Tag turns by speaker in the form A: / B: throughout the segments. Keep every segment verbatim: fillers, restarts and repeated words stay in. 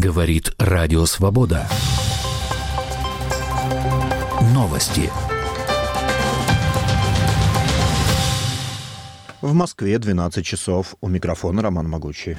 A: Говорит Радио Свобода. Новости.
B: В Москве двенадцать часов. У микрофона Роман Могучий.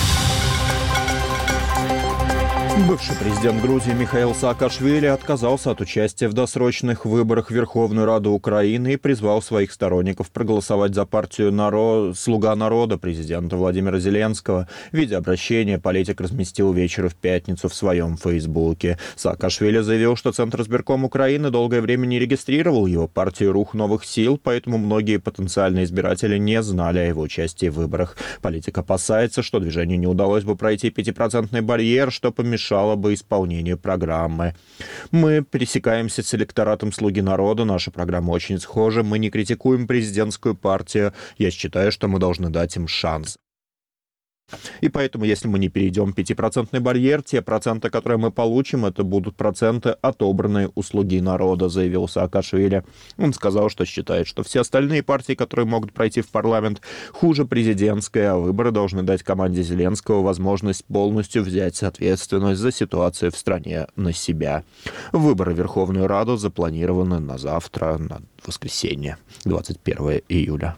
B: Бывший президент Грузии Михаил Саакашвили отказался от участия в досрочных выборах в Верховную Раду Украины и призвал своих сторонников проголосовать за партию народ... «Слуга народа» президента Владимира Зеленского. В виде обращения политик разместил вечер в пятницу в своем фейсбуке. Саакашвили заявил, что Центр избирком Украины долгое время не регистрировал его партию «Рух новых сил», поэтому многие потенциальные избиратели не знали о его участии в выборах. Политик опасается, что движению не удалось бы пройти пятипроцентный барьер, что помешало мешало бы исполнению программы. Мы пересекаемся с электоратом «Слуги народа». Наша программа очень схожа. Мы не критикуем президентскую партию. Я считаю, что мы должны дать им шанс. И поэтому, если мы не перейдем пятипроцентный барьер, те проценты, которые мы получим, это будут проценты, отобранные у «Слуги народа», заявил Саакашвили. Он сказал, что считает, что все остальные партии, которые могут пройти в парламент, хуже президентской, а выборы должны дать команде Зеленского возможность полностью взять ответственность за ситуацию в стране на себя. Выборы в Верховную Раду запланированы на завтра, на воскресенье, двадцать первого июля.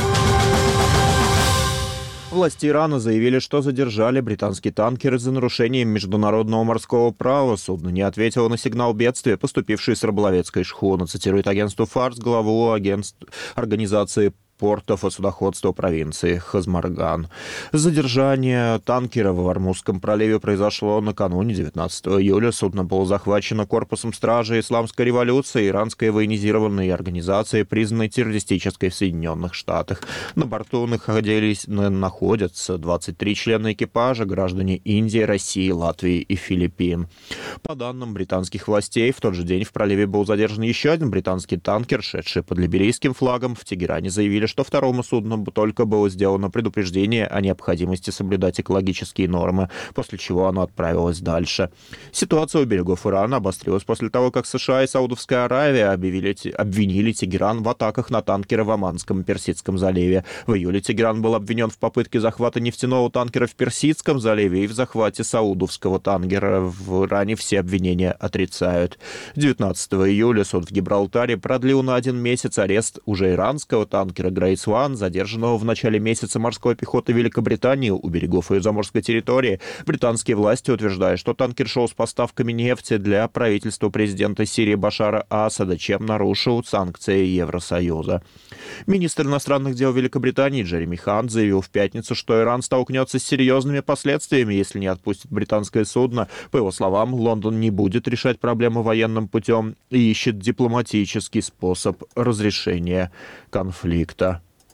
B: Власти Ирана заявили, что задержали британский танкер из-за нарушения международного морского права. Судно не ответило на сигнал бедствия, поступивший с рыболовецкой шхуны, цитирует агентство Фарс главу агентств... организации портов и судоходства провинции Хазмарган. Задержание танкера в Ормузском проливе произошло накануне девятнадцатого июля. Судно было захвачено корпусом стражи Исламской революции, иранской военизированной организации, признанной террористической в Соединенных Штатах. На борту находились, находятся двадцать три члена экипажа, граждане Индии, России, Латвии и Филиппин. По данным британских властей, в тот же день в проливе был задержан еще один британский танкер, шедший под либерийским флагом. В Тегеране заявили, что второму судну только было сделано предупреждение о необходимости соблюдать экологические нормы, после чего оно отправилось дальше. Ситуация у берегов Ирана обострилась после того, как США и Саудовская Аравия объявили, обвинили Тегеран в атаках на танкеры в Оманском и Персидском заливе. В июле Тегеран был обвинен в попытке захвата нефтяного танкера в Персидском заливе и в захвате саудовского танкера. В Иране все обвинения отрицают. девятнадцатого июля суд в Гибралтаре продлил на один месяц арест уже иранского танкера Грейс Ван, задержанного в начале месяца морской пехоты Великобритании у берегов ее заморской территории. Британские власти утверждают, что танкер шел с поставками нефти для правительства президента Сирии Башара Асада, чем нарушил санкции Евросоюза. Министр иностранных дел Великобритании Джереми Хант заявил в пятницу, что Иран столкнется с серьезными последствиями, если не отпустит британское судно. По его словам, Лондон не будет решать проблему военным путем и ищет дипломатический способ разрешения конфликта.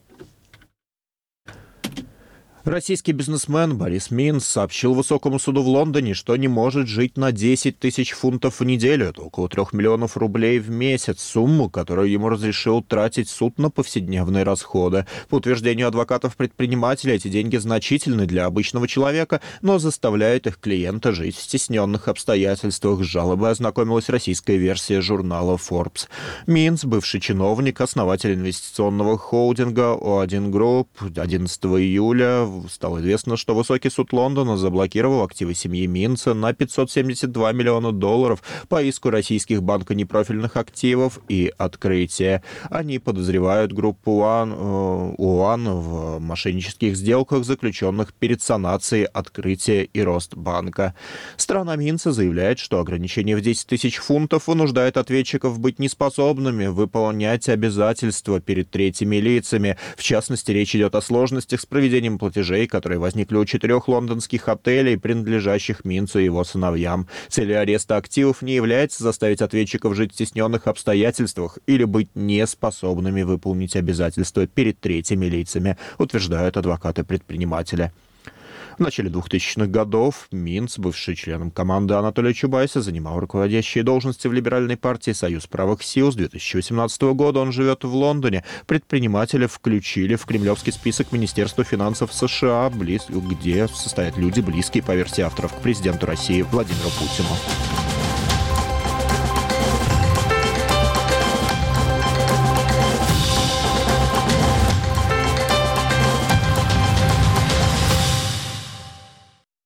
B: Российский бизнесмен Борис Минц сообщил высокому суду в Лондоне, что не может жить на десять тысяч фунтов в неделю. Это около трех миллионов рублей в месяц. Сумму, которую ему разрешил тратить суд на повседневные расходы. По утверждению адвокатов-предпринимателей, эти деньги значительны для обычного человека, но заставляют их клиента жить в стесненных обстоятельствах. С жалобой ознакомилась российская версия журнала Forbes. Минц, бывший чиновник, основатель инвестиционного холдинга О один Group, одиннадцатого июля стало известно, что высокий суд Лондона заблокировал активы семьи Минца на пятьсот семьдесят два миллиона долларов по иску российских банка непрофильных активов и открытия. Они подозревают группу ОАН в мошеннических сделках, заключенных перед санацией открытия и рост банка. Сторона Минца заявляет, что ограничение в десять тысяч фунтов вынуждает ответчиков быть неспособными выполнять обязательства перед третьими лицами. В частности, речь идет о сложностях с проведением платежей, которые возникли у четырех лондонских отелей, принадлежащих Минцу и его сыновьям. Целью ареста активов не является заставить ответчиков жить в стесненных обстоятельствах или быть неспособными выполнить обязательства перед третьими лицами, утверждают адвокаты-предприниматели. В начале двухтысячных годов Минц, бывший членом команды Анатолия Чубайса, занимал руководящие должности в либеральной партии «Союз правых сил». С две тысячи восемнадцатого года он живет в Лондоне. Предпринимателя включили в кремлевский список Министерства финансов США, где состоят люди, близкие, по версии авторов, к президенту России Владимиру Путину.